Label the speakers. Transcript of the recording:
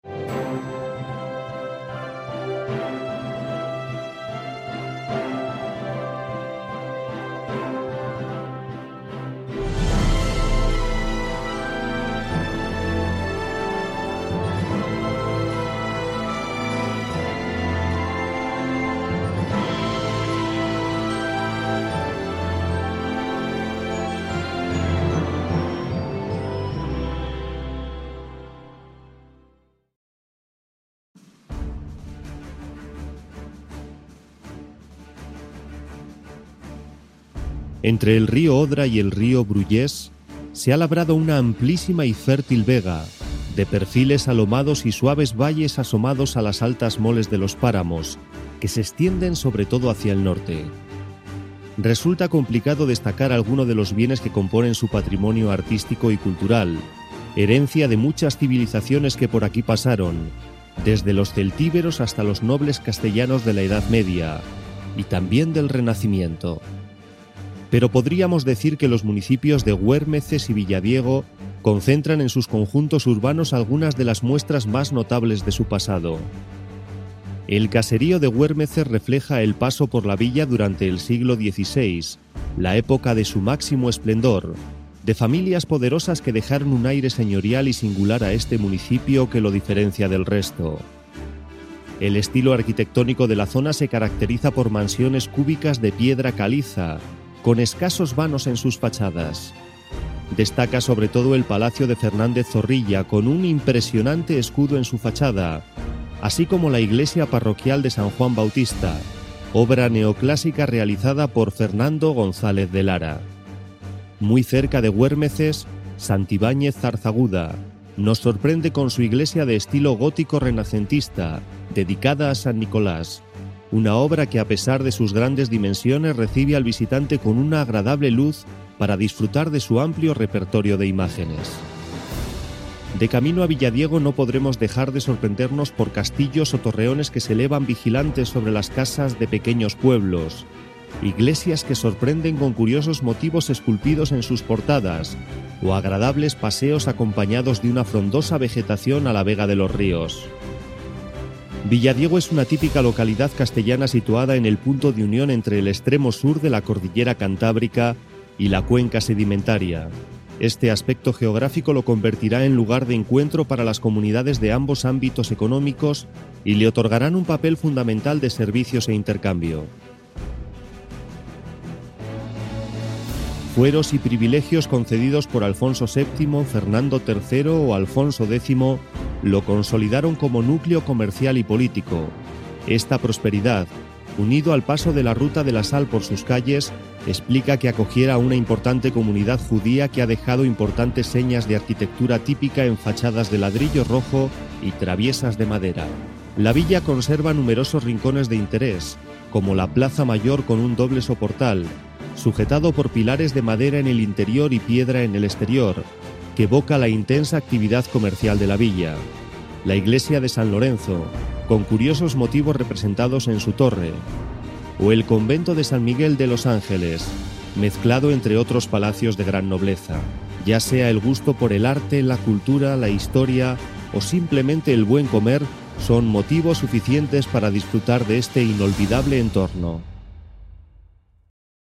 Speaker 1: Entre el río Odra y el río Bruyés se ha labrado una amplísima y fértil vega, de perfiles alomados y suaves valles asomados a las altas moles de los páramos, que se extienden sobre todo hacia el norte. Resulta complicado destacar alguno de los bienes que componen su patrimonio artístico y cultural, herencia de muchas civilizaciones que por aquí pasaron, desde los celtíberos hasta los nobles castellanos de la Edad Media, y también del Renacimiento. Pero podríamos decir que los municipios de Güérmeces y Villadiego concentran en sus conjuntos urbanos algunas de las muestras más notables de su pasado. El caserío de Güérmeces refleja el paso por la villa durante el siglo XVI, la época de su máximo esplendor, de familias poderosas que dejaron un aire señorial y singular a este municipio que lo diferencia del resto. El estilo arquitectónico de la zona se caracteriza por mansiones cúbicas de piedra caliza, con escasos vanos en sus fachadas. Destaca sobre todo el Palacio de Fernández Zorrilla, con un impresionante escudo en su fachada, así como la iglesia parroquial de San Juan Bautista, obra neoclásica realizada por Fernando González de Lara. Muy cerca de Güérmeces, Santibáñez Zarzaguda nos sorprende con su iglesia de estilo gótico renacentista, dedicada a San Nicolás, una obra que a pesar de sus grandes dimensiones recibe al visitante con una agradable luz para disfrutar de su amplio repertorio de imágenes. De camino a Villadiego no podremos dejar de sorprendernos por castillos o torreones que se elevan vigilantes sobre las casas de pequeños pueblos, iglesias que sorprenden con curiosos motivos esculpidos en sus portadas, o agradables paseos acompañados de una frondosa vegetación a la vega de los ríos. Villadiego es una típica localidad castellana situada en el punto de unión entre el extremo sur de la cordillera Cantábrica y la cuenca sedimentaria. Este aspecto geográfico lo convertirá en lugar de encuentro para las comunidades de ambos ámbitos económicos y le otorgarán un papel fundamental de servicios e intercambio. Fueros y privilegios concedidos por Alfonso VII, Fernando III o Alfonso X lo consolidaron como núcleo comercial y político. Esta prosperidad, unido al paso de la Ruta de la Sal por sus calles, explica que acogiera a una importante comunidad judía que ha dejado importantes señas de arquitectura típica en fachadas de ladrillo rojo y traviesas de madera. La villa conserva numerosos rincones de interés, como la Plaza Mayor con un doble soportal, sujetado por pilares de madera en el interior y piedra en el exterior, que evoca la intensa actividad comercial de la villa. La iglesia de San Lorenzo, con curiosos motivos representados en su torre, o el convento de San Miguel de los Ángeles, mezclado entre otros palacios de gran nobleza, ya sea el gusto por el arte, la cultura, la historia o simplemente el buen comer, son motivos suficientes para disfrutar de este inolvidable entorno.